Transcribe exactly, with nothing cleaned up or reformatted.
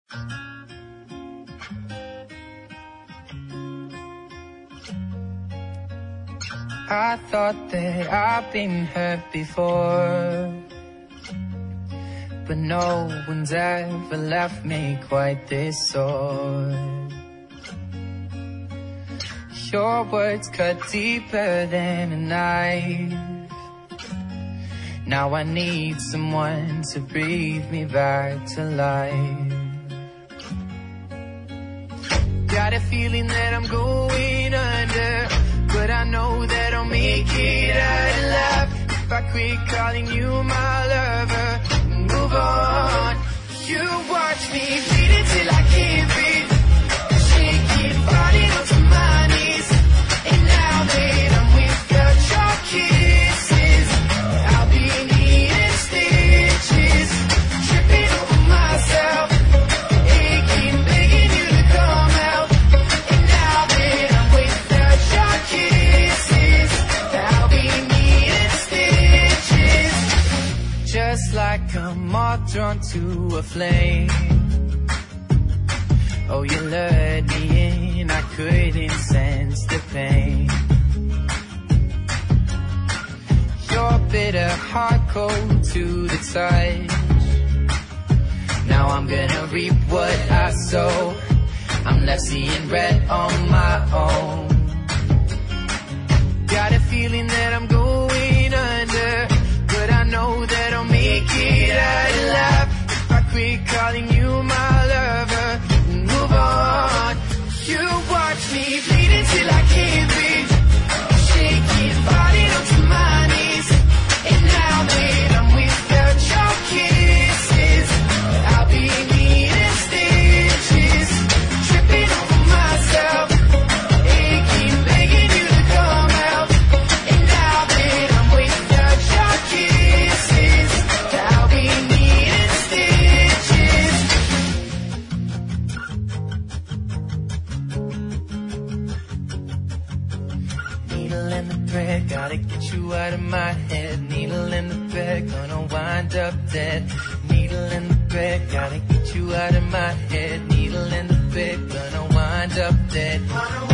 I thought that I've been hurt before, but no one's ever left me quite this sore. Your words cut deeper than a knife. Now I need someone to breathe me back to life. Got a feeling that I'm going under, but I know that I'll make it out alive if I quit calling you my lover. Move on. You watch me bleed until I can't breathe, shaking, falling onto my knees. And now that I'm without your kisses, I'll be needing stitches, tripping over myself, aching, begging you to come out. And now that I'm without your kisses, I'll be needing stitches, just like a moth drawn to a flame. Oh, you lured me in, I couldn't sense the pain. Your bitter heart cold to the touch. Now I'm gonna reap what I sow. I'm left seeing red on my own. Got a feeling that I'm going under, but I know that I'll make it out alive if I quit calling you my lover. Move on. You watch me bleed until I can't breathe, shaking, falling onto my knees. And now that I'm without your kisses, I'll be needing stitches, tripping over myself, aching, begging you to come out. And now that I'm without your kisses, I'll be needing stitches. Needle in the thread, gotta get you out of my head. Needle in the thread, gonna wind up dead. Needle in the thread, gotta get you out of my head. Needle in the thread, gonna wind up dead.